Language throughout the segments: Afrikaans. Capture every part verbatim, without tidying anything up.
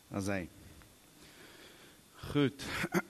As hy. Goed.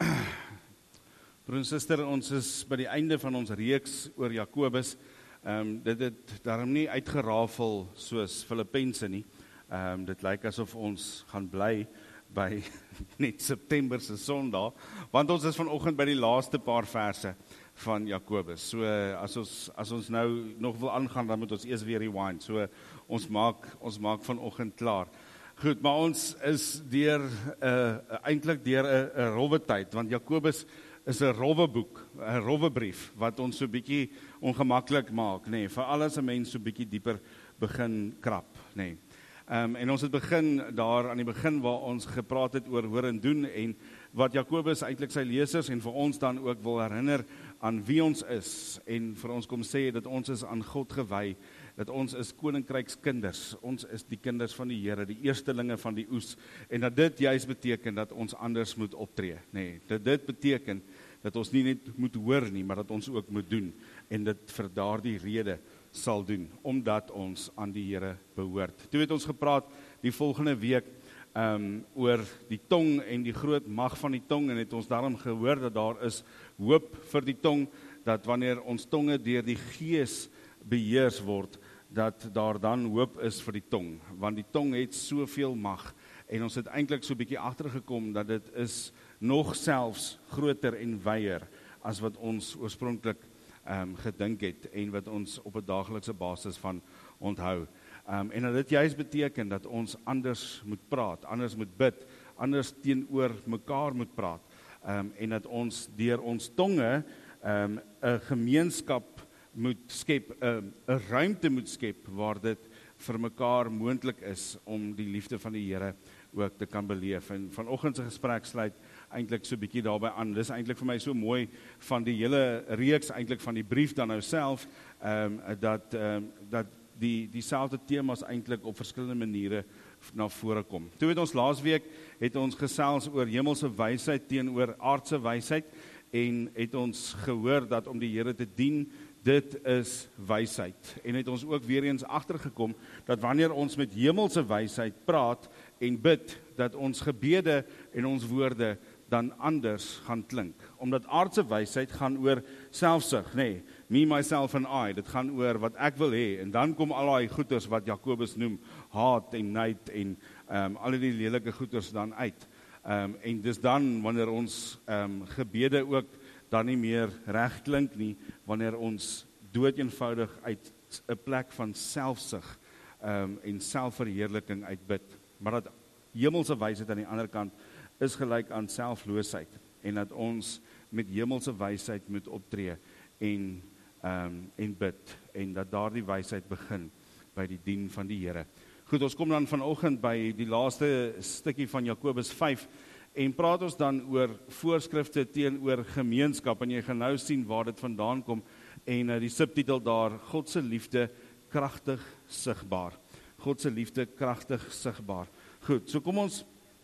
Broer en suster, ons is by die einde van ons reeks oor Jakobus. Um, dit het daarom nie uitgerafel soos Filippense nie. Um, dit lyk asof ons gaan bly by net September se Sondag, want ons is vanoggend by die laaste paar verse van Jakobus. So as ons as ons nou nog wil aangaan, dan moet ons eers weer rewind. So ons maak ons maak vanoggend klaar. Goed, maar ons is deur uh, eintlik deur 'n 'n rowwe tyd, want Jakobus is 'n rowwe boek, 'n rowwe brief wat ons so bietjie ongemaklik maak, nê, nee, veral as 'n mens so bietjie dieper begin krap, nê. Nee. Um, en ons het begin daar aan die begin waar ons gepraat het oor hoor en doen en wat Jakobus eintlik sy lesers en vir ons dan ook wil herinner aan wie ons is en vir ons kom sê dat ons is aan God gewy, dat ons is koninkrykskinders, ons is die kinders van die Here, die eerstelinge van die oes en dat dit juist beteken dat ons anders moet optree, nee, dat dit beteken dat ons nie net moet hoor nie, maar dat ons ook moet doen en dit vir daardie rede sal doen, omdat ons aan die Here behoort. Toe het ons gepraat die volgende week um, oor die tong en die groot mag van die tong en het ons daarom gehoor dat daar is hoop vir die tong, dat wanneer ons tonge deur die Gees beheers word, dat daar dan hoop is vir die tong, want die tong het soveel mag en ons het eintlik so 'n bietjie agtergekom dat dit is nog selfs groter en wyer as wat ons oorspronklik Um, gedink het en wat ons op 'n daaglikse basis van onthou. Um, en dat dit juist beteken dat ons anders moet praat, anders moet bid, anders teenoor mekaar moet praat um, en dat ons deur ons tonge 'n um, gemeenskap moet skep, 'n um, ruimte moet skep waar dit vir mekaar moontlik is om die liefde van die Here ook te kan beleef. En vanoggend se gesprek sluit eintlik so 'n bietjie daarbey aan. Dis eintlik vir my so mooi van die hele reeks eintlik van die brief dan nou self, um, dat um, dat die dieselfde temas eintlik op verskillende maniere na vore kom. Toe het ons laasweek het ons gesels oor hemelse wysheid teenoor aardse wysheid en het ons gehoor dat om die Here te dien, dit is wysheid. En het ons ook weer eens agtergekom dat wanneer ons met hemelse wysheid praat en bid, dat ons gebede en ons woorde dan anders gaan klink. Omdat aardse wysheid gaan oor selfsug, nee, me, myself and I, dit gaan oor wat ek wil hê, en dan kom al daai goeters wat Jakobus noem, haat en nait en um, al die lelike goeters dan uit. Um, en dis dan wanneer ons um, gebede ook dan nie meer reg klink nie, wanneer ons dood eenvoudig uit 'n plek van selfsug um, en selfverheerliking uitbid. Maar dat hemelse wysheid aan die ander kant is gelyk aan selfloosheid en dat ons met hemelse wysheid moet optree en um, en bid en dat daardie wysheid begin by die dien van die Here. Goed, ons kom dan vanoggend by die laaste stukkie van Jakobus vyf en praat ons dan oor voorskrifte teenoor gemeenskap en jy gaan nou sien waar dit vandaan kom en uh, die subtitel daar, God se liefde kragtig sigbaar. God se liefde kragtig sigbaar. Goed, so kom ons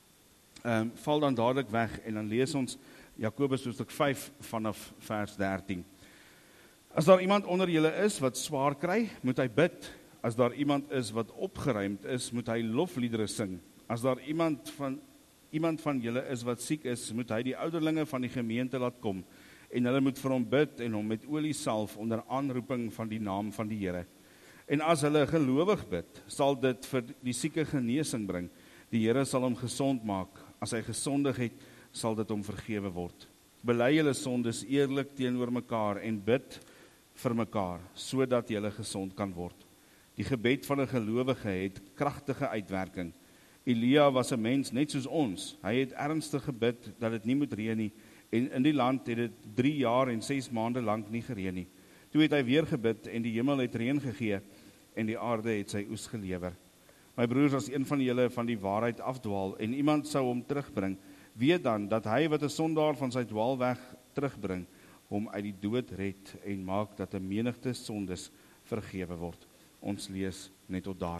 um, val dan dadelik weg en dan lees ons Jakobus hoofstuk vyf vanaf vers dertien. As daar iemand onder julle is wat swaar kry, moet hy bid. As daar iemand is wat opgeruimd is, moet hy lofliedere sing. As daar iemand van iemand van julle is wat siek is, moet hy die ouderlinge van die gemeente laat kom en hulle moet vir hom bid en hom met olie salf onder aanroeping van die naam van die Here. En as hulle gelowig bid, sal dit vir die sieke genesing bring. Die Here sal hom gesond maak. As hy gesondig het, sal dit hom vergewe word. Bely julle sondes eerlik teenoor mekaar en bid vir mekaar, sodat julle gesond kan word. Die gebed van 'n gelowige het kragtige uitwerking. Elia was 'n mens net soos ons. Hy het ernstig gebid dat dit nie moet reën nie en in die land het dit drie jaar en ses maande lank nie gereën nie. Toe het hy weer gebid en die hemel het reën gegee en die aarde het sy oes gelewer. My broers, as een van julle van die waarheid afdwaal en iemand sou hom terugbring, weet dan dat hy wat 'n sondaar van sy dwaalweg terugbring, hom uit die dood red en maak dat 'n menigte sondes vergewe word. Ons lees net tot daar.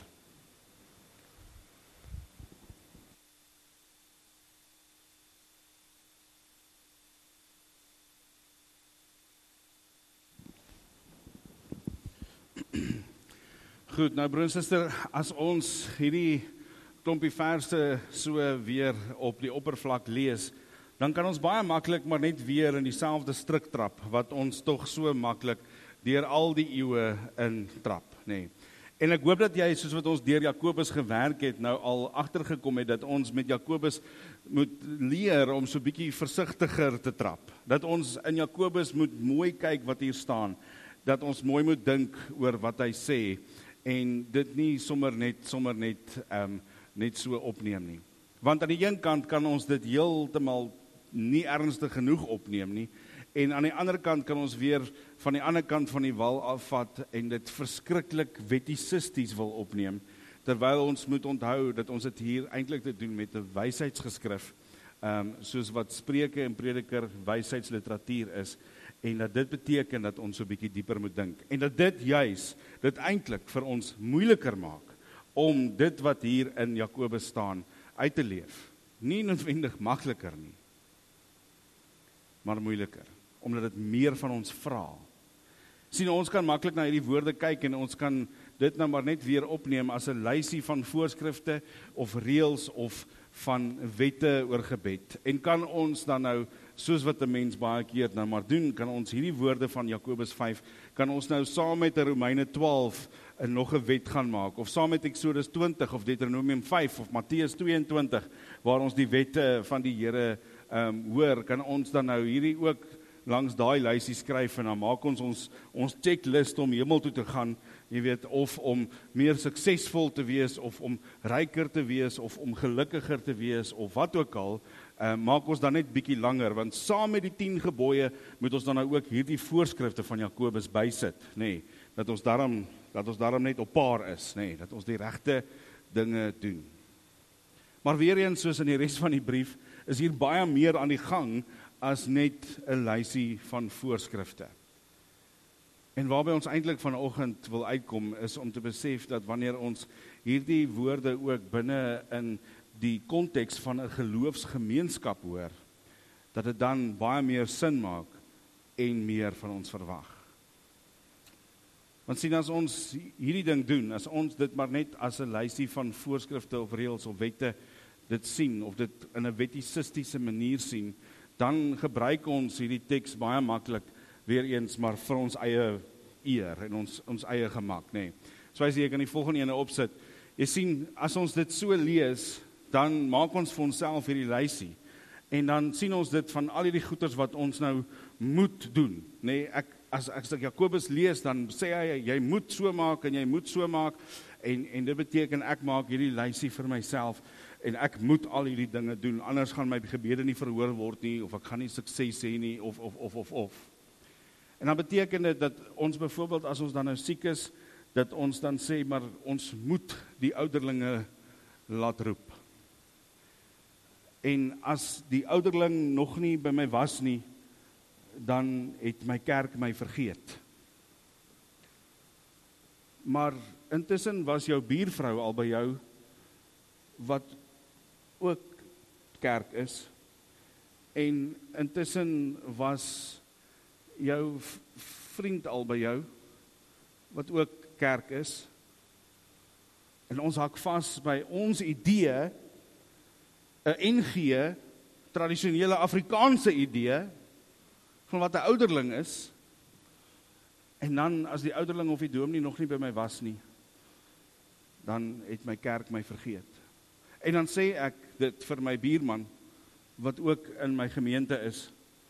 Goed, nou broer en suster, as ons hierdie klompie verse so weer op die oppervlak lees, dan kan ons baie maklik maar net weer in dieselfde struik trap, wat ons tog so maklik deur al die eeue in trap, nee. En ek hoop dat jy, soos wat ons deur Jakobus gewerk het, nou al agtergekom het, dat ons met Jakobus moet leer om so bietjie versigtiger te trap. Dat ons in Jakobus moet mooi kyk wat hier staan, dat ons mooi moet dink oor wat hy sê, en dit nie sommer net, sommer net, um, net so opneem nie. Want aan die een kant kan ons dit heeltemal nie ernstig genoeg opneem nie, en aan die ander kant kan ons weer van die ander kant van die wal afvat en dit verskriklik wettisisties wil opneem, terwyl ons moet onthou dat ons dit hier eintlik te doen met 'n wysheidsgeskrif, um, soos wat Spreuke en Prediker wysheidsliteratuur is, en dat dit beteken dat ons so 'n bietjie dieper moet dink, en dat dit juis, dit eintlik vir ons moeiliker maak, om dit wat hier in Jakobus staan, uit te leef. Nie noodwendig makliker nie, maar moeiliker, omdat dit meer van ons vra. Sien, ons kan maklik na hierdie woorde kyk en ons kan dit nou maar net weer opneem as 'n lysie van voorskrifte of reëls of van wette oor gebed. En kan ons dan nou, soos wat 'n mens baie keer nou maar doen, kan ons hierdie woorde van Jakobus vyf, kan ons nou saam met Romeine twaalf en nog 'n wet gaan maak, of saam met Exodus twintig of Deuteronomium vyf of Matteus tweeëntwintig, waar ons die wette van die Here um, hoor, kan ons dan nou hierdie ook langs daai lysie skryf, en dan maak ons ons, ons checklist om hemel toe te gaan, jy weet, of om meer suksesvol te wees, of om ryker te wees, of om gelukkiger te wees, of wat ook al, uh, maak ons dan net bietjie langer, want saam met die tien gebooie, moet ons dan nou ook hierdie voorskrifte van Jakobus bysit, nee, dat ons daarom, dat ons daarom net op paar is, nee, dat ons die regte dinge doen. Maar weer eens, soos in die res van die brief, is hier baie meer aan die gang, as net 'n lysie van voorskrifte. En waarby ons eintlik vanoggend wil uitkom, is om te besef dat wanneer ons hierdie woorde ook binne in die konteks van 'n geloofsgemeenskap hoor, dat dit dan baie meer sin maak en meer van ons verwag. Want sien, as ons hierdie ding doen, as ons dit maar net as 'n lysie van voorskrifte of reëls of wette dit sien, of dit in 'n wettisistiese manier sien, dan gebruik ons hierdie teks baie maklik weer eens maar vir ons eie eer en ons ons eie gemak, nê. Nee. So as jy kan die volgende ene opsit. Jy sien, as ons dit so lees, dan maak ons vir onsself hierdie lysie. En dan sien ons dit van al hierdie goeders wat ons nou moet doen, nê. Nee, ek as as ek Jakobus lees, dan sê hy jy moet so maak en jy moet so maak, en en dit beteken ek maak hierdie lysie vir myself. En ek moet al hierdie dinge doen, anders gaan my gebede nie verhoor word nie, of ek gaan nie sukses hê nie, of, of, of, of, of. En dan beteken dit dat ons byvoorbeeld, as ons dan nou siek is, dat ons dan sê, maar ons moet die ouderlinge laat roep. En as die ouderling nog nie by my was nie, dan het my kerk my vergeet. Maar intussen was jou buurvrou al by jou, wat ook kerk is, en intussen was jou vriend al by jou, wat ook kerk is, en ons hak vas by ons idee, 'n N G, tradisionele Afrikaanse idee, van wat 'n ouderling is, en dan as die ouderling of die dominee nog nie by my was nie, dan het my kerk my vergeet. En dan sê ek dit vir my buurman, wat ook in my gemeente is,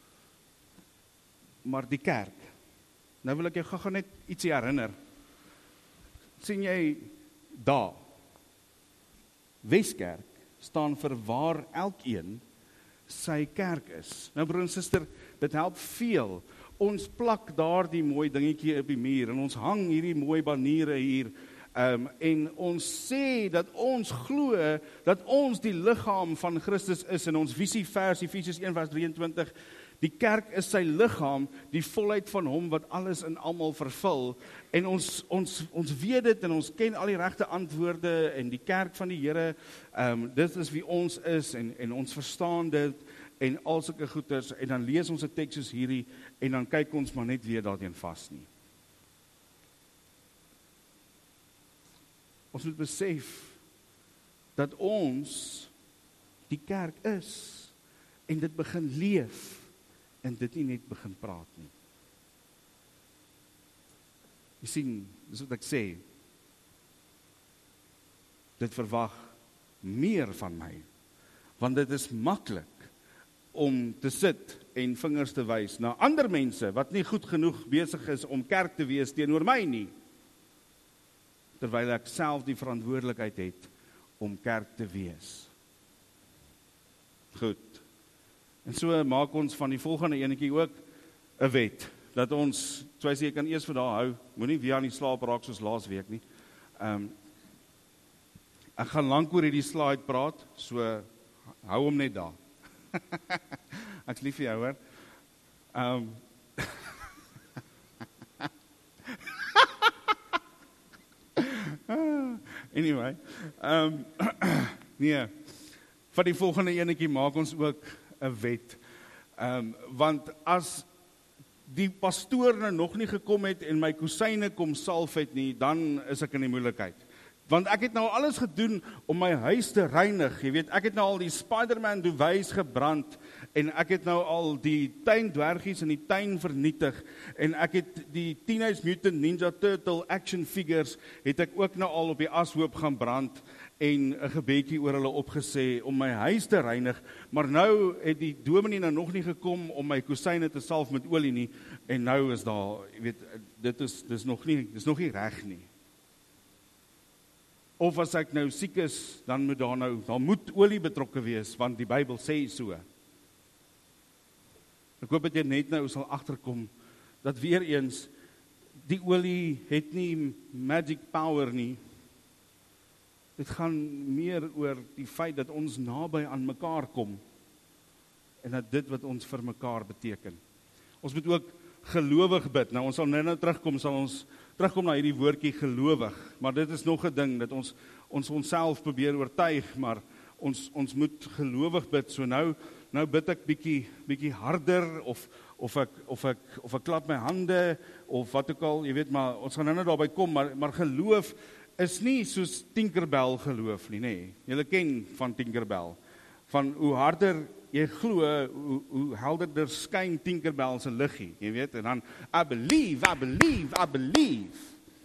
maar die kerk, nou wil ek jou gou net ietsie herinner, sien jy daar, Weskerk, staan vir waar elkeen sy kerk is. Nou broer en suster, dit help veel, ons plak daar die mooi dingetjie op die muur, en ons hang hierdie mooi baniere hier, Um, en ons sê dat ons glo dat ons die liggaam van Christus is, en ons visievers, Efesiërs een vers drieëntwintig, die kerk is sy liggaam, die volheid van hom wat alles in almal vervul, en ons, ons, ons weet dit, en ons ken al die regte antwoorde, en die kerk van die Here, um, dit is wie ons is, en, en ons verstaan dit, en al sulke goeders, en dan lees ons 'n teks soos hierdie, en dan kyk ons maar net weer daarteen vas nie. Ons moet besef dat ons die kerk is, en dit begin leef, en dit nie net begin praat nie. Jy sien, dis wat ek sê, dit verwag meer van my, want dit is maklik om te sit en vingers te wys na ander mense, wat nie goed genoeg besig is om kerk te wees teenoor my nie, terwyl ek self die verantwoordelikheid het om kerk te wees. Goed. En so maak ons van die volgende enetjie ook 'n wet, dat ons, so as jy kan eers vir daar hou, moenie weer aan die slaap raak soos laas week nie. Um, ek gaan lank oor hierdie slide praat, so hou hom net daar. Ek's lief vir jou, hoor. Um, anyway, um, nee, van die volgende enetjie maak ons ook 'n wet. Um, want as die pastoor nou nog nie gekom het en my kusyne kom salf het nie, dan is ek in die moeilikheid. Want ek het nou alles gedoen om my huis te reinig, jy weet, ek het nou al die Spider-Man duwys gebrand, en ek het nou al die tuindwergies in die tuin vernietig, en ek het die Teenage Mutant Ninja Turtle action figures, het ek ook nou al op die ashoop gaan brand, en 'n gebedjie oor hulle opgesê, om my huis te reinig, maar nou het die dominee nou nog nie gekom, om my kusyne te salf met olie nie, en nou is daar, jy weet, dit is, dit is nog nie, dit is nog nie reg nie. Of as ek nou siek is, dan moet daar nou, dan moet olie betrokke wees, want die Bybel sê so. Ek hoop dat jy net nou sal agterkom, dat weer eens, die olie het nie magic power nie. Dit gaan meer oor die feit dat ons naby aan mekaar kom, en dat dit wat ons vir mekaar beteken. Ons moet ook gelowig bid. Nou, ons sal nou nou terugkom, sal ons terugkom na hierdie woordjie gelowig, maar dit is nog 'n ding, dat ons ons onsself probeer oortuig, maar ons ons moet gelowig bid. So nou nou bid ek bietjie bietjie harder, of of ek of ek of ek klap my hande, of wat ook al, jy weet, maar ons gaan nou nou daarby kom, maar maar geloof is nie soos Tinkerbell geloof nie, nê. Julle ken van Tinkerbell. Van hoe harder jy glo, hoe, hoe helderder skyn Tinkerbell se liggie, jy weet, en dan, I believe, I believe, I believe.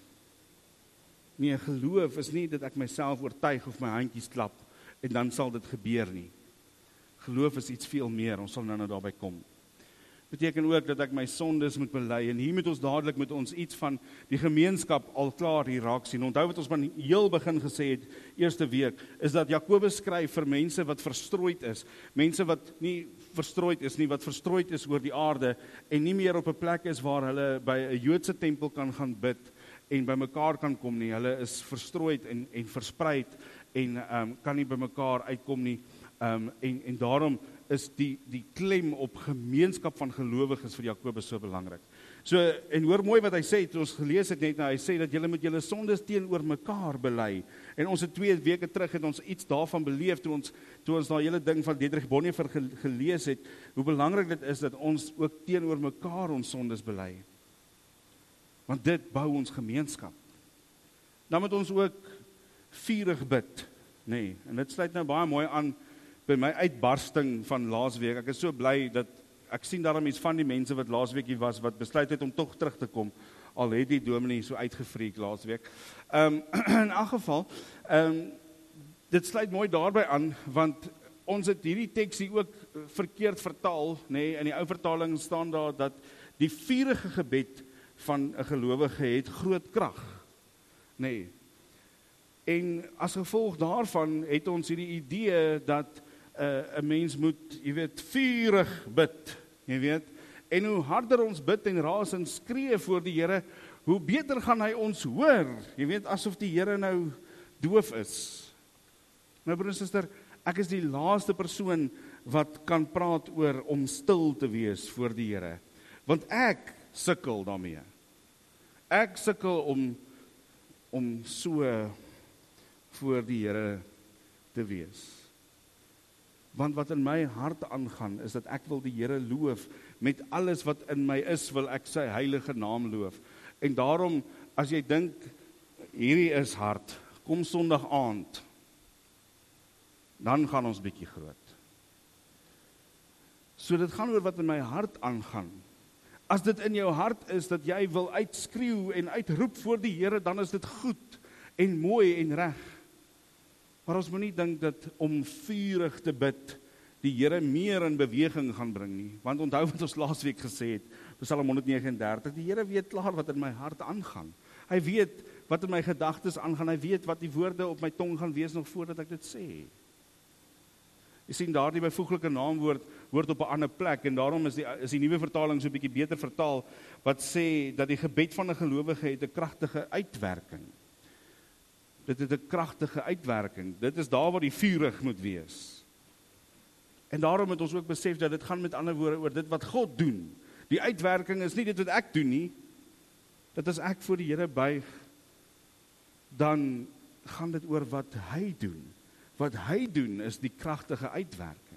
Nee, geloof is nie dat ek myself oortuig of my handjies klap, en dan sal dit gebeur nie. Geloof is iets veel meer, ons sal nou nou daarby kom. Beteken ook dat ek my sondes moet bely, en hier moet ons dadelik met ons iets van die gemeenskap al klaar hier raak sien. Onthou wat ons van heel begin gesê het, eerste week, is dat Jakobus skryf vir mense wat verstrooid is, mense wat nie verstrooid is nie, wat verstrooid is oor die aarde, en nie meer op 'n plek is waar hulle by 'n Joodse tempel kan gaan bid, en by mekaar kan kom nie. Hulle is verstrooid en, en verspreid, en um, kan nie by mekaar uitkom nie, um, en, en daarom is die, die klem op gemeenskap van gelowiges vir Jakobus so belangrik. So, en hoor mooi wat hy sê, toe ons gelees het net nou, hy sê dat julle met julle sondes teenoor mekaar bely, en ons het twee weke terug het ons iets daarvan beleef, toe ons, toe ons daai hele ding van Dietrich Bonhoeffer gelees het, hoe belangrik dit is, dat ons ook teenoor mekaar ons sondes bely. Want dit bou ons gemeenskap. Dan moet ons ook vurig bid, nee, en dit sluit nou baie mooi aan, by my uitbarsting van laasweek. Ek is so bly dat ek sien daarom iets van die mense wat laasweek hier was, wat besluit het om tog terug te kom, al het die dominee so uitgefreek laasweek. Um, in elk geval, um, dit sluit mooi daarby aan, want ons het hierdie teks hier ook verkeerd vertaal, nee, in die ou vertaling staan daar dat die vurige gebed van 'n gelowige het groot krag, nee. En as gevolg daarvan het ons hierdie idee dat 'n uh, mens moet, jy weet, vurig bid, jy weet, en hoe harder ons bid en raas en skree voor die Here, hoe beter gaan hy ons hoor, jy weet, asof die Here nou doof is. Nou broer en suster, ek is die laaste persoon wat kan praat oor om stil te wees voor die Here, want ek sukkel daarmee. Ek sukkel om om so voor die Here te wees. Want wat in my hart aangaan, is dat ek wil die Here loof, met alles wat in my is, wil ek sy heilige naam loof. En daarom, as jy dink, hierdie is hard, kom Sondag aand, dan gaan ons bietjie groot. So dit gaan oor wat in my hart aangaan. As dit in jou hart is dat jy wil uitskreeu en uitroep voor die Here, dan is dit goed en mooi en reg. Maar ons moet nie dink dat om vurig te bid die Here meer in beweging gaan bring nie. Want onthou wat ons laasweek gesê het, Psalm honderd negenendertig, die Here weet klaar wat in my hart aangaan. Hy weet wat in my gedagtes aangaan, hy weet wat die woorde op my tong gaan wees nog voordat ek dit sê. Jy sien daar die byvoeglike naamwoord woord op 'n ander plek, en daarom is die, is die nuwe vertaling so 'n bietjie beter vertaal, wat sê dat die gebed van 'n gelowige het 'n kragtige uitwerking. Dit het 'n kragtige uitwerking. Dit is daar waar die vurig moet wees. En daarom moet ons ook besef dat dit gaan met ander woorde oor dit wat God doen. Die uitwerking is nie dit wat ek doen nie. Dat as ek voor die Here buig, dan gaan dit oor wat hy doen. Wat hy doen is die kragtige uitwerking.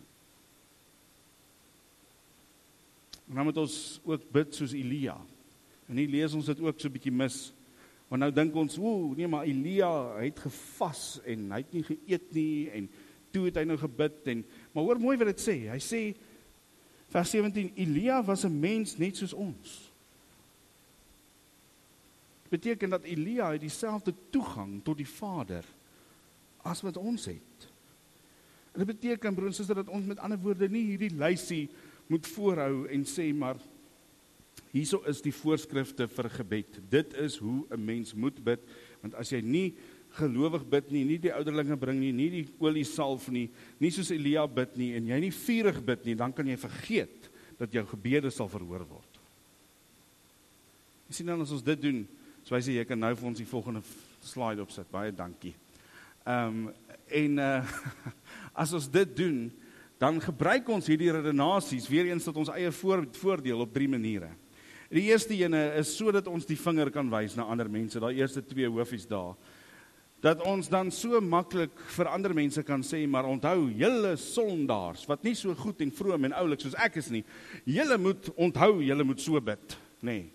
En dan moet ons ook bid soos Elia. En hier lees ons dit ook so 'n bietjie mis. Want nou dink ons, o, nee, maar Elia, hy het gevas en hy het nie geëet nie en toe het hy nou gebid en maar hoor mooi wat dit sê. Hy sê vers sewentien, Elia was 'n mens net soos ons. Dit beteken dat Elia het dieselfde toegang tot die Vader as wat ons het. En dit beteken, broers en susters, dat ons met ander woorde nie hierdie lysie moet voorhou en sê, maar hierso is die voorskrifte vir gebed. Dit is hoe 'n mens moet bid, want as jy nie gelowig bid nie, nie die ouderlinge bring nie, nie die olie salf nie, nie soos Elia bid nie, en jy nie vurig bid nie, dan kan jy vergeet dat jou gebede sal verhoor word. Jy sien dan, as ons dit doen, so hy sê, jy kan nou vir ons die volgende slide opsit, baie dankie. Um, en uh, as ons dit doen, dan gebruik ons hierdie redenasies, weer eens tot ons eie voor, voordeel op drie maniere. Die eerste ene is so dat ons die vinger kan wys na ander mense, daai eerste twee hoofies daar, dat ons dan so maklik vir ander mense kan sê, maar onthou, julle sondaars, wat nie so goed en vroom en oulik soos ek is nie, julle moet onthou, julle moet so bid, nee.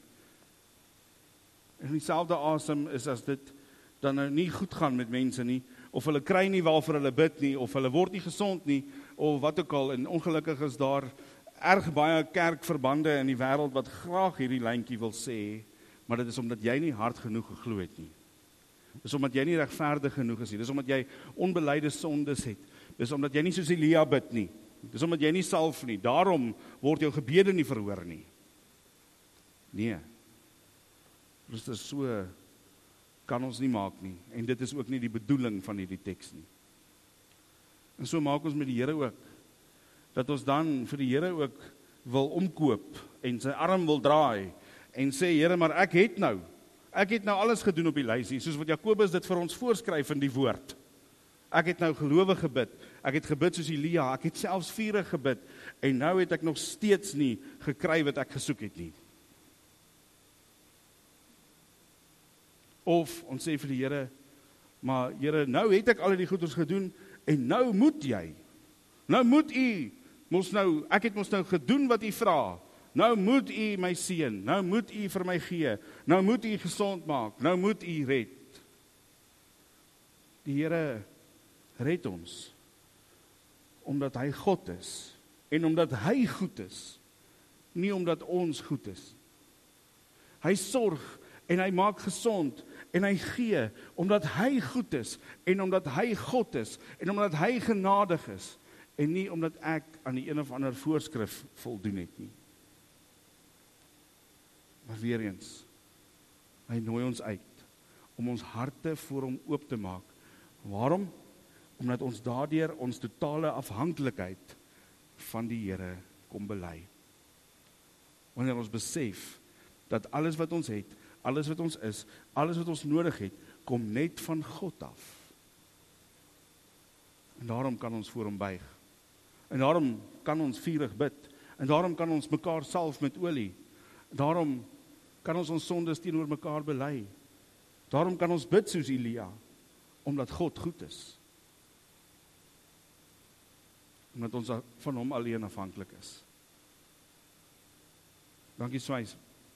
En dieselfde asem is as dit dan nou nie goed gaan met mense nie, of hulle kry nie waarvoor hulle bid nie, of hulle word nie gesond nie, of wat ook al, en ongelukkig is daar erg baie kerkverbande in die wêreld wat graag hierdie lyntjie wil sê, maar dit is omdat jy nie hard genoeg geglo het nie. Dis omdat jy nie regverdig genoeg is nie, dis omdat jy onbelyde sondes het, dis omdat jy nie soos Elia bid nie, dis omdat jy nie salf nie, daarom word jou gebede nie verhoor nie. Nee, dis is so, kan ons nie maak nie, en dit is ook nie die bedoeling van hierdie teks nie. En so maak ons met die Here ook, dat ons dan vir die Here ook wil omkoop, en sy arm wil draai, en sê, Here, maar ek het nou, ek het nou alles gedoen op die lysie, soos wat Jakobus dit vir ons voorskryf in die woord. Ek het nou gelowig gebid, ek het gebid soos Elia, ek het selfs vurig gebid, en nou het ek nog steeds nie gekry wat ek gesoek het nie. Of ons sê vir die Here, maar Here, nou het ek al die goeders gedoen, en nou moet jy, nou moet u, mos nou, ek het mos nou gedoen wat u vra, nou moet u my seën, nou moet u vir my gee, nou moet u gesond maak, nou moet u red. Die Here red ons, omdat hy God is, en omdat hy goed is, nie omdat ons goed is. Hy sorg, en hy maak gesond, en hy gee, omdat hy goed is, en omdat hy God is, en omdat hy genadig is, en nie omdat ek aan die een of ander voorskrif voldoen het nie. Maar weer eens, hy nooi ons uit, om ons harte voor hom oop te maak. Waarom? Omdat ons daardeur ons totale afhanklikheid van die Here kom bely. Wanneer ons besef, dat alles wat ons het, alles wat ons is, alles wat ons nodig het, kom net van God af. En daarom kan ons voor hom buig. En daarom kan ons vurig bid. En daarom kan ons mekaar salf met olie. Daarom kan ons ons sondes teenoor mekaar bely. Daarom kan ons bid soos Elia, omdat God goed is. Omdat ons van hom alleen afhanklik is. Dankie Swys.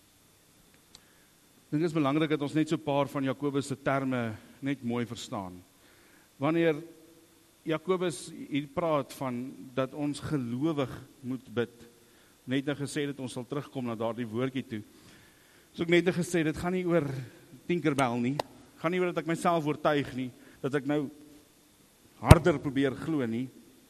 Ek dink dit is belangrik dat ons net so 'n paar van Jakobus se terme net mooi verstaan. Wanneer Jakobus hier praat van dat ons gelowig moet bid. Net nou gesê dat ons sal terugkom na daardie woordjie toe. So ek net nou gesê, dit gaan nie oor Tinkerbell nie, gaan nie oor dat ek myself oortuig nie, dat ek nou harder probeer glo nie.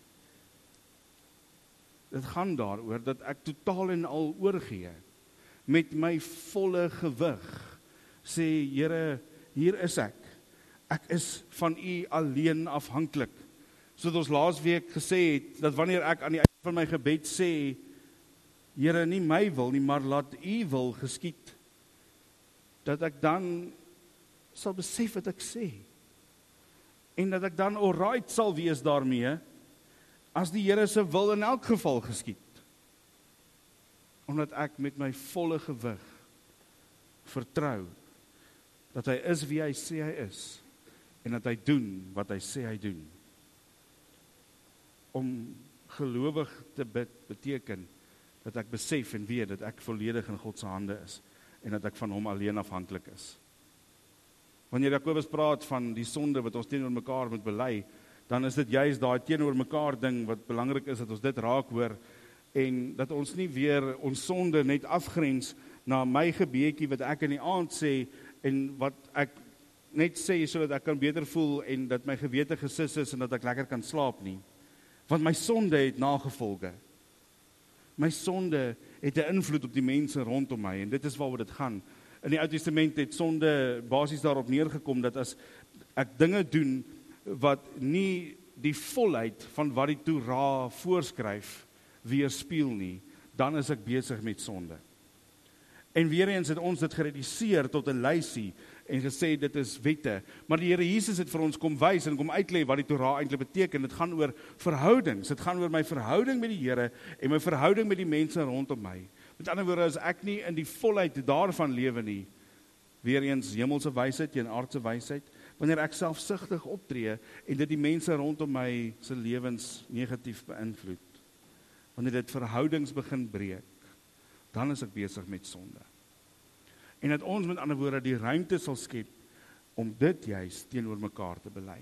Dit gaan daaroor dat ek totaal en al oorgee, met my volle gewig, sê, Here, hier is ek, ek is van U alleen afhanklik. Soos ons laas week gesê het, dat wanneer ek aan die einde van my gebed sê, Here, nie my wil nie, maar laat U wil geskied, dat ek dan sal besef wat ek sê, en dat ek dan alright sal wees daarmee, as die Here se wil in elk geval geskied, omdat ek met my volle gewig vertrou, dat hy is wie hy sê hy is, en dat hy doen wat hy sê hy doen. Om gelowig te bid beteken, dat ek besef en weet, dat ek volledig in God se hande is, en dat ek van hom alleen afhanklik is. Wanneer Jakobus praat van die sonde wat ons teenoor mekaar moet bely, dan is dit juist daai teenoor mekaar ding wat belangrik is, dat ons dit raak hoor, en dat ons nie weer ons sonde net afgrens na my gebedjie wat ek in die aand sê, en wat ek net sê, so dat ek kan beter voel, en dat my gewete gesis is, en dat ek lekker kan slaap nie. Want my sonde het nagevolge. My sonde het 'n invloed op die mense rondom my, en dit is waaroor dit gaan. In die Ou Testament het sonde basies daarop neergekom, dat as ek dinge doen, wat nie die volheid van wat die Torah voorskryf, weerspieël nie, dan is ek besig met sonde. En weer eens het ons dit gereduseer tot 'n lysie, en gesê dit is wette, maar die Here Jesus het vir ons kom wys, en kom uitlê wat die Torah eintlik beteken. Dit gaan oor verhoudings, dit gaan oor my verhouding met die Here, en my verhouding met die mense rondom my. Met ander woorde, as ek nie in die volheid daarvan lewe nie, weer eens hemelse wysheid teen aardse wysheid, wanneer ek selfsugtig optree, en dit die mense rondom my se lewens negatief beïnvloed, wanneer dit verhoudings begin breek, dan is ek besig met sonde. En dat ons met ander woorde die ruimte sal skep, om dit juist teenoor mekaar te bely.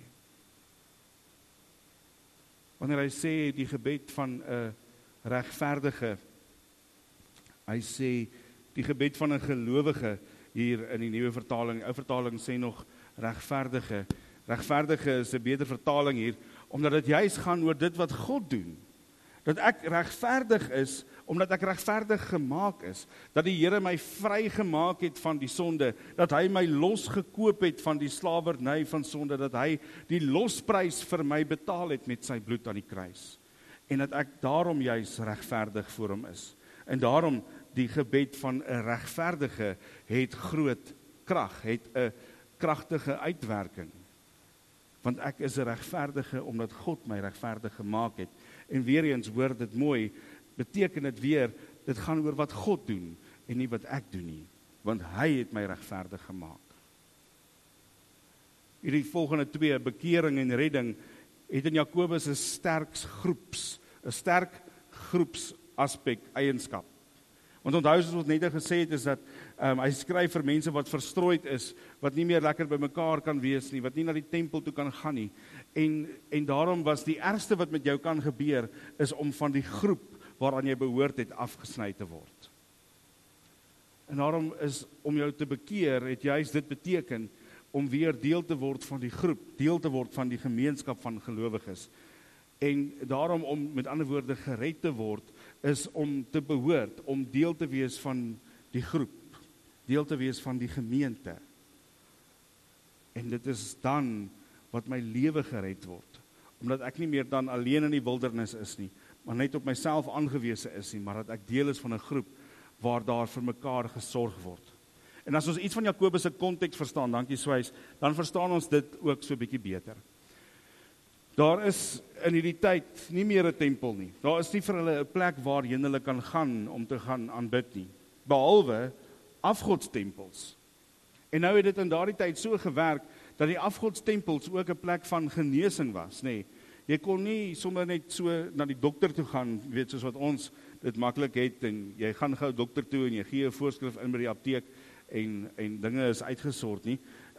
Wanneer hy sê die gebed van 'n regverdige, hy sê die gebed van 'n gelowige, hier in die nuwe vertaling, die ou vertaling sê nog regverdige, regverdige is 'n beter vertaling hier, omdat dit juist gaan oor dit wat God doen, dat ek regverdig is, omdat ek regverdig gemaak is, dat die Here my vry gemaak het van die sonde, dat hy my losgekoop het van die slawerny van sonde, dat hy die losprys vir my betaal het met sy bloed aan die kruis, en dat ek daarom juist regverdig voor hom is, en daarom die gebed van 'n regverdige het groot krag, het 'n kragtige uitwerking, want ek is 'n regverdige, omdat God my regverdig gemaak het, en weer eens hoor dit mooi, beteken dit weer, dit gaan oor wat God doen, en nie wat ek doen nie, want hy het my regverdig gemaak. Hierdie volgende twee, bekering en redding, het in Jakobus 'n sterk groeps, 'n sterk groeps aspek, eienskap. Want onthou, soos ons net gesê het, is dat um, hy skryf vir mense wat verstrooid is, wat nie meer lekker by mekaar kan wees nie, wat nie na die tempel toe kan gaan nie, en, en daarom was die ergste wat met jou kan gebeur, is om van die groep waaraan jy behoort het, afgesny te word. En daarom is, om jou te bekeer, het juist dit beteken, om weer deel te word van die groep, deel te word van die gemeenskap van gelowiges. En daarom om, met ander woorde, gered te word, is om te behoort, om deel te wees van die groep, deel te wees van die gemeente. En dit is dan wat my lewe gered word, omdat ek nie meer dan alleen in die wildernis is nie, maar net op myself aangewese is nie, maar dat ek deel is van 'n groep, waar daar vir mekaar gesorg word. En as ons iets van Jakobus se konteks verstaan, dankie Swys, dan verstaan ons dit ook so 'n bietjie beter. Daar is in hierdie tyd nie meer 'n tempel nie. Daar is nie vir hulle 'n plek waarheen hulle kan gaan om te gaan aanbid nie, behalwe afgodstempels. En nou het dit in daardie tyd so gewerk, dat die afgodstempels ook 'n plek van genesing was, nê. Nee, jy kon nie sommer net so na die dokter toe gaan, weet, soos wat ons dit maklik het, en jy gaan gou dokter toe, en jy gee 'n voorskrif in by die apteek, en, en dinge is uitgesort nie.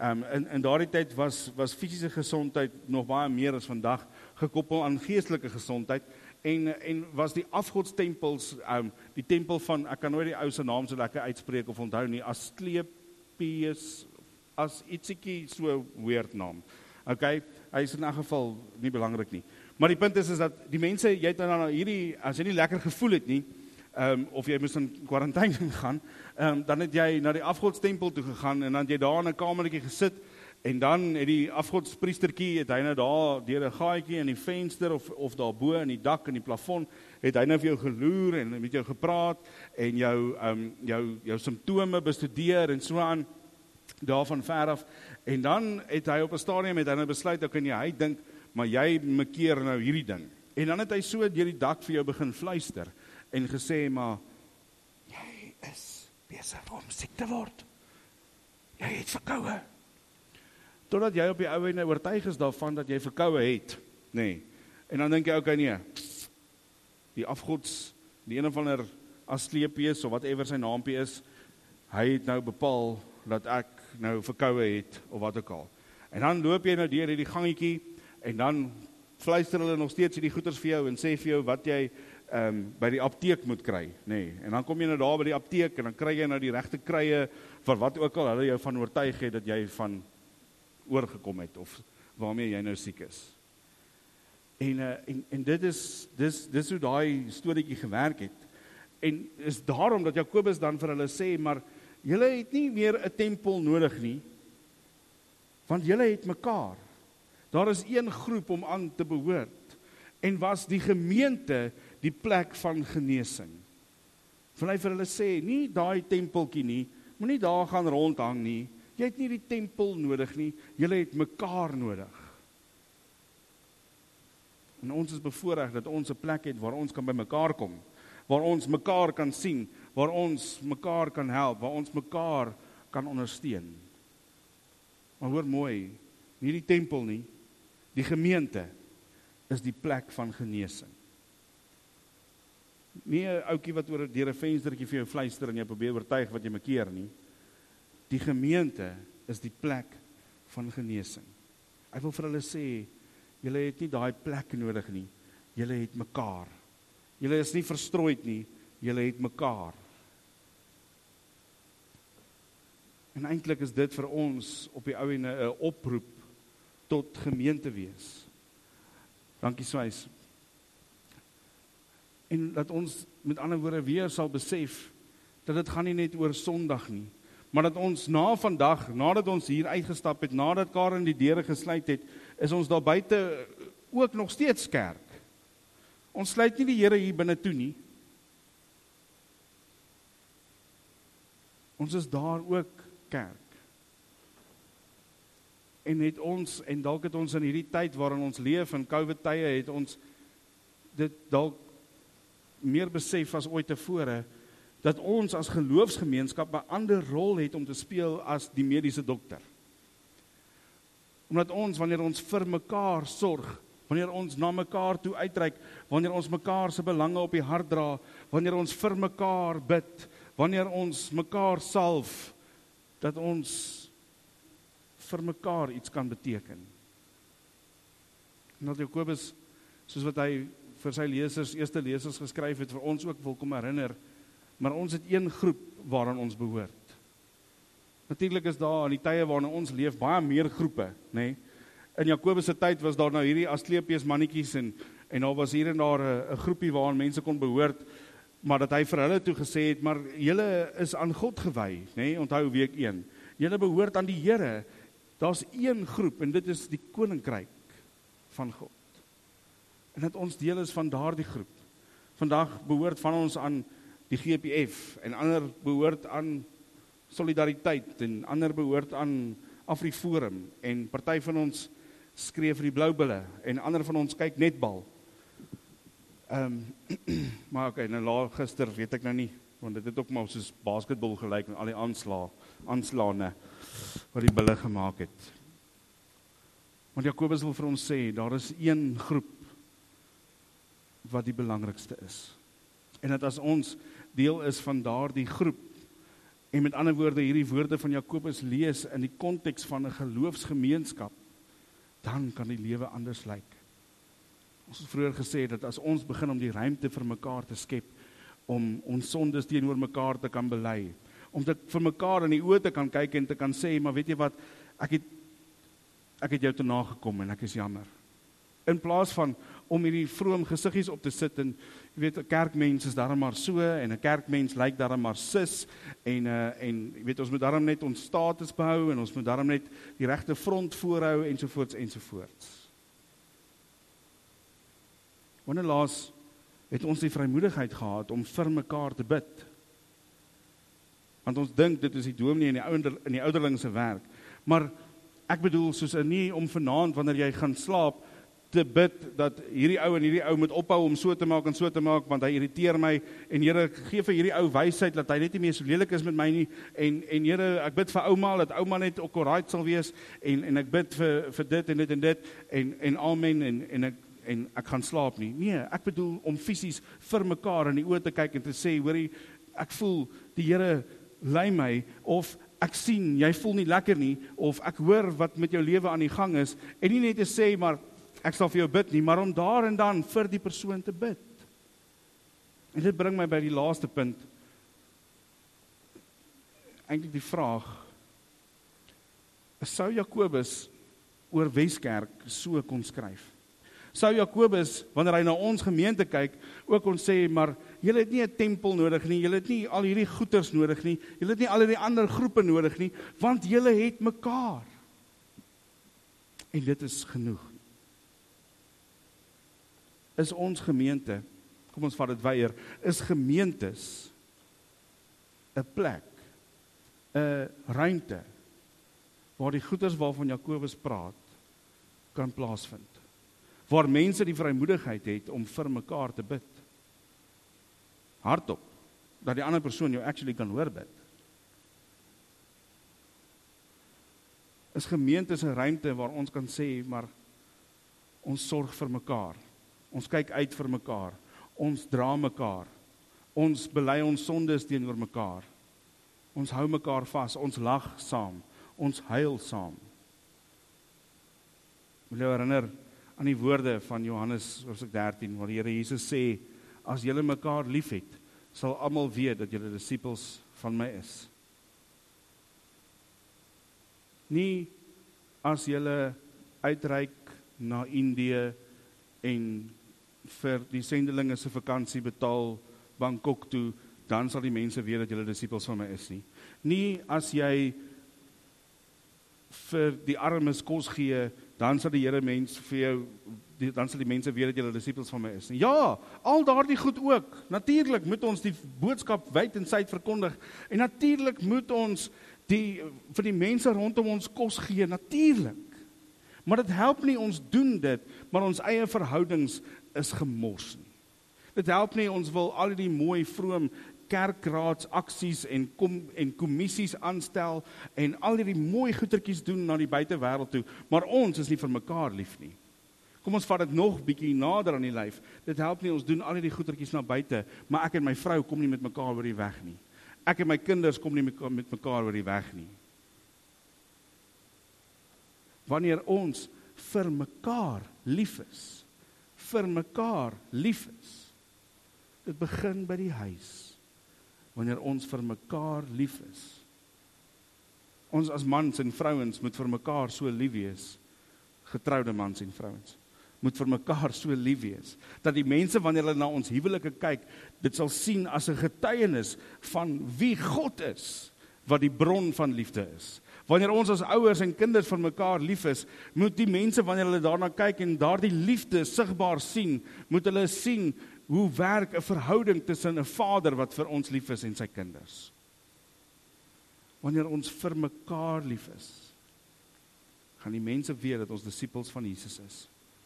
Um, in in daardie tyd was, was fisiese gesondheid nog baie meer as vandag gekoppel aan geestelike gesondheid, en, en was die afgodstempels, um, die tempel van, ek kan nooit die ou se naam so lekker uitspreek of onthou nie, Asclepius, as ietsiekie so weird naam. Okay, hy is in 'n geval nie belangrik nie. Maar die punt is, is dat die mense, jy het nou hierdie, as jy nie lekker gevoel het nie, um, of jy moes in kwarantyne gaan, um, dan het jy na die afgodstempel toe gegaan, en dan het jy daar in 'n kamertjie gesit, en dan het die afgodspriestertjie, het hy nou daar, deur 'n gaatjie in die venster, of, of daar bo in die dak, in die plafon, het hy nou vir jou geloer, en met jou gepraat, en jou, um, jou, jou symptome bestudeer, en so aan, daarvan ver af, en dan het hy op 'n stadium, het hy nou besluit, ok, nee, hy dink, maar jy makeer nou hierdie ding, en dan het hy so deur die dak vir jou begin fluister, en gesê, maar, jy is besig om siek te word, jy het verkoue, totdat jy op die ou ene oortuig is daarvan, dat jy verkoue het, nee, en dan dink jy, ok, nee, die afgods, die een of ander Asclepius, of whatever sy naampie is, hy het nou bepaal, dat ek nou verkoue het, of wat ook al. En dan loop jy nou deur hierdie gangetjie, en dan fluister hulle nog steeds hierdie goeters vir jou, en sê vir jou, wat jy um, by die apteek moet kry, nee, en dan kom jy nou daar by die apteek, en dan kry jy nou die regte krye, vir wat ook al, hulle jou van oortuig het, dat jy van oorgekom het, of waarmee jy nou siek is. En, uh, en, en dit is, dis, dis hoe daai storieetjie gewerk het, en is daarom dat Jakobus dan vir hulle sê, maar julle het nie meer 'n tempel nodig nie, want julle het mekaar. Daar is een groep om aan te behoort, en was die gemeente die plek van genesing. Van hy vir hulle sê, nie daai tempeltjie nie, moenie daar gaan rondhang nie, jy het nie die tempel nodig nie, julle het mekaar nodig. En ons is bevoorreg dat ons 'n plek het waar ons kan by mekaar kom, waar ons mekaar kan sien, waar ons mekaar kan help, waar ons mekaar kan ondersteun. Maar hoor mooi, nie die tempel nie, die gemeente is die plek van genesing. Nie 'n ouetjie wat oor deur 'n venstertjie vir jou fluister en jy probeer oortuig wat jy makeer nie. Die gemeente is die plek van genesing. Ek wil vir hulle sê, julle het nie daai plek nodig nie, julle het mekaar. Julle is nie verstrooid nie, julle het mekaar. En eintlik is dit vir ons op die ou en 'n oproep tot gemeente wees. Dankie Swys. En dat ons met ander woorde weer sal besef dat dit gaan nie net oor Sondag nie, maar dat ons na vandag, nadat ons hier uitgestap het, nadat Karen die deure gesluit het, is ons daar buite ook nog steeds kerk. Ons sluit nie die Here hier binne toe nie. Ons is daar ook kerk. En het ons, en dalk het ons in hierdie tyd waarin ons leef, in COVID tye, het ons dit dalk meer besef as ooit tevore, dat ons as geloofsgemeenskap 'n ander rol het om te speel as die mediese dokter. Omdat ons, wanneer ons vir mekaar sorg, wanneer ons na mekaar toe uitreik, wanneer ons mekaar se belange op die hart dra, wanneer ons vir mekaar bid, wanneer ons mekaar salf, dat ons vir mekaar iets kan beteken. En dat Jakobus, soos wat hy vir sy lesers, eerste lesers geskryf het, vir ons ook wil kom herinner, maar ons het een groep waaraan ons behoort. Natuurlik is daar in die tye waarin ons leef baie meer groepe, nê? Nee? In Jakobus se tyd was daar nou hierdie Asclepius mannetjies en en daar was hier en daar 'n groepie waaraan mense kon behoort, maar dat hy vir hulle toe gesê het, maar julle is aan God gewy, nê? Nee? Onthou week een. Julle behoort aan die Here. Daar's een groep en dit is die koninkryk van God. En dat ons deel is van daardie groep. Vandag behoort van ons aan die G P F en ander behoort aan Solidariteit en ander behoort aan Afriforum en party van ons skree vir die blou bulle en ander van ons kyk netbal. Ehm um, maar okay, nou laat gister weet ek nou nie, want dit het ook maar soos basketbal gelyk met al die aanslae, aanslaane wat die bulle gemaak het. Want Jakobus wil vir ons sê, daar is een groep wat die belangrikste is. En dat as ons deel is van daardie groep, en met ander woorde hierdie woorde van Jakobus lees in die konteks van 'n geloofsgemeenskap, dan kan die lewe anders lyk. Ons het vroeër gesê dat as ons begin om die ruimte vir mekaar te skep, om ons sondes teenoor mekaar te kan bely, om dit vir mekaar in die oë te kan kyk en te kan sê, maar weet jy wat, ek het, ek het jou te nagekom en ek is jammer. In plaas van om hierdie vroom gesiggies op te sit en, jy weet, 'n kerkmens is daarom maar so, en 'n kerkmens lyk daarom maar sis, en, uh, en jy weet, ons moet daarom net ons status behou, en ons moet daarom net die regte front voorhou, ensovoorts, ensovoorts. Wanneer laas het ons die vrymoedigheid gehad om vir mekaar te bid? Want ons dink dit is die dominee in die ouder, in die ouderlingse werk. Maar ek bedoel, soos nie om vanaand, wanneer jy gaan slaap, te bid, dat hierdie ou en hierdie ou moet ophou om so te maak en so te maak, want hy irriteer my, en Here, gee vir hierdie ou wysheid, dat hy net nie meer so lelik is met my nie, en, en Here, ek bid vir ouma, dat ouma net ook alright sal wees, en, en ek bid vir, vir dit en dit en dit, en, en amen, en, en ek en ek gaan slaap nie. Nee, ek bedoel om fisies vir mekaar in die oë te kyk en te sê, hoorie, ek voel, die Here lei my, of ek sien, jy voel nie lekker nie, of ek hoor wat met jou lewe aan die gang is, en nie net te sê, maar ek sal vir jou bid nie, maar om daar en dan vir die persoon te bid. En dit bring my by die laaste punt, eintlik die vraag, sou Jakobus oor Weskerk so kon skryf? Sou Jakobus, wanneer hy na ons gemeente kyk, ook kon sê, maar julle het nie 'n tempel nodig nie, julle het nie al hierdie goeders nodig nie, julle het nie al hierdie ander groepe nodig nie, want julle het mekaar. En dit is genoeg. Is ons gemeente, kom ons vat dit weier, is gemeentes 'n plek, 'n ruimte, waar die goeders waarvan Jakobus praat, kan plaasvind. Waar mense die vrymoedigheid het om vir mekaar te bid. Hardop, dat die ander persoon jou actually kan hoor bid. Is gemeentes 'n ruimte waar ons kan sê, maar ons sorg vir mekaar. Ons kyk uit vir mekaar. Ons dra mekaar. Ons bely ons sondes teenoor mekaar. Ons hou mekaar vas. Ons lag saam. Ons huil saam. Wil jy herinner aan die woorde van Johannes hoofstuk dertien, waar die Here Jesus sê, as julle mekaar liefhet, sal almal weet dat julle disippels van my is. Nie as julle uitreik na Indië en vir die sendelinge se vakansie betaal Bangkok toe, dan sal die mense weet dat julle disippels van my is nie. Nie as jy vir die armes kos gee, dan sal die Here mens vir jou, die, dan sal die mense weet dat julle disippels van my is nie. Ja, al daardie goed ook. Natuurlik moet ons die boodskap wyd en suid verkondig, en natuurlik moet ons die, vir die mense rondom ons kos gee, natuurlik. Maar dit help nie ons doen dit, maar ons eie verhoudings is gemors nie. Dit help nie ons wil al die mooi vroom kerkraadsaksies en kom en kommissies aanstel en al die mooi goetertjies doen na die buitewêreld toe, maar ons is nie vir mekaar lief nie. Kom ons vat dit nog bietjie nader aan die lyf. Dit help nie ons doen al die goetertjies na buite, maar ek en my vrou kom nie met mekaar oor die weg nie. Ek en my kinders kom nie met mekaar oor die weg nie. Wanneer ons vir mekaar lief is, vir mekaar lief is, dit begin by die huis. Wanneer ons vir mekaar lief is. Ons as mans en vrouens moet vir mekaar so lief wees, getroude mans en vrouens, moet vir mekaar so lief wees, dat die mense wanneer hulle na ons huwelike kyk, dit sal sien as 'n getuienis van wie God is, wat die bron van liefde is. Wanneer ons as ouers en kinders van mekaar lief is, moet die mense wanneer hulle daarna kyk en daardie liefde sigbaar sien, moet hulle sien hoe werk 'n verhouding tussen 'n vader wat vir ons lief is en sy kinders. Wanneer ons vir mekaar lief is, gaan die mense weet dat ons disippels van Jesus is.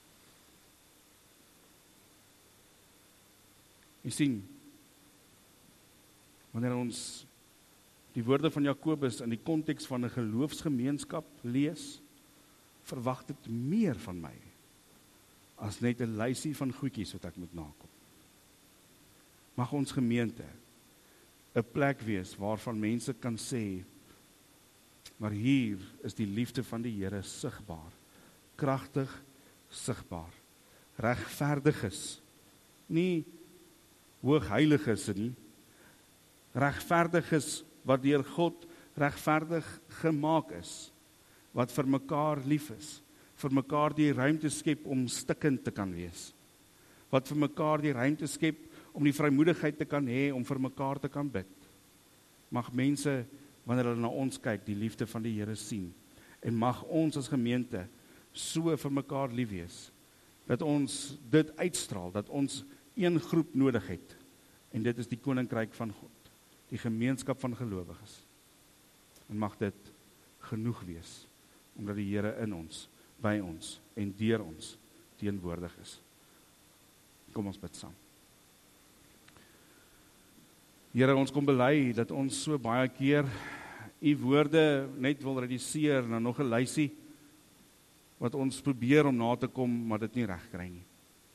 Jy sien, wanneer ons die woorde van Jakobus in die konteks van 'n geloofsgemeenskap lees, verwag dit meer van my as net 'n lysie van goedjies wat ek moet nakom. Mag ons gemeente 'n plek wees waarvan mense kan sê, maar hier is die liefde van die Here sigbaar, kragtig sigbaar, regverdig is, nie hoogheilig is nie, regverdig is wat deur God regverdig gemaak is, wat vir mekaar lief is, vir mekaar die ruimte skep om stikkend te kan wees, wat vir mekaar die ruimte skep om die vrymoedigheid te kan hê, om vir mekaar te kan bid. Mag mense, wanneer hulle na ons kyk, die liefde van die Here sien, en mag ons as gemeente so vir mekaar lief wees, dat ons dit uitstraal, dat ons een groep nodig het, en dit is die koninkryk van God, die gemeenskap van gelowiges. En mag dit genoeg wees, omdat die Here in ons, by ons en deur ons teenwoordig is. Kom ons bid saam. Here, ons kom bely dat ons so baie keer u woorde net wil reduseer na nog 'n lysie, wat ons probeer om na te kom, maar dit nie reg kry nie.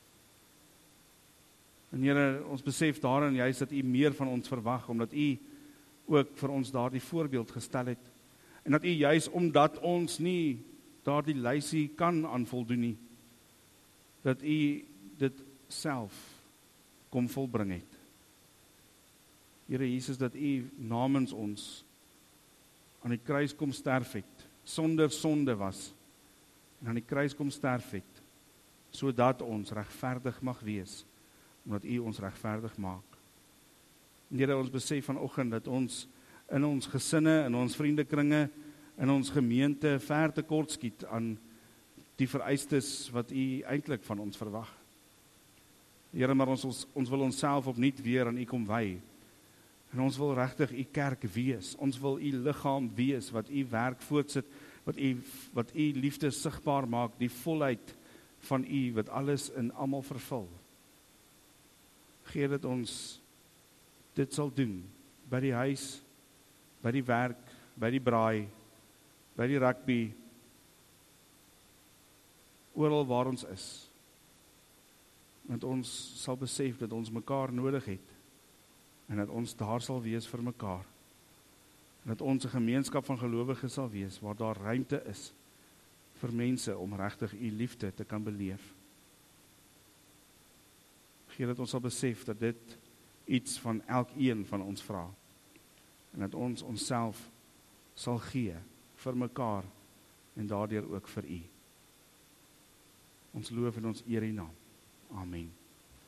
En Here, ons besef daarin juist dat u meer van ons verwag, omdat u ook vir ons daardie voorbeeld gestel het, en dat u juist omdat ons nie daardie lysie kan aan voldoen nie, dat u dit self kom volbring het. Here Jesus, dat u namens ons aan die kruis kom sterf het, sonder sonde was, en aan die kruis kom sterf het, sodat ons regverdig mag wees, omdat u ons regverdig maak. En Here, ons besef vanoggend dat ons in ons gesinne, in ons vriendekringe, in ons gemeente ver tekort skiet aan die vereistes wat u eintlik van ons verwag. Here, maar ons, ons, ons wil onsself opnuut weer aan u kom wy, en ons wil regtig u kerk wees, ons wil u liggaam wees, wat u werk voortsit, wat u, wat u liefde sigbaar maak, die volheid van u, wat alles in almal vervul. Gee dat ons dit sal doen, by die huis, by die werk, by die braai, by die rugby, oral waar ons is, want ons sal besef dat ons mekaar nodig het, en dat ons daar sal wees vir mekaar, en dat ons 'n gemeenskap van gelowiges sal wees, waar daar ruimte is, vir mense om regtig u liefde te kan beleef. Gee dat ons sal besef dat dit iets van elkeen van ons vra, en dat ons onsself sal gee vir mekaar, en daardeur ook vir u. Ons loof en ons eer u naam. Amen.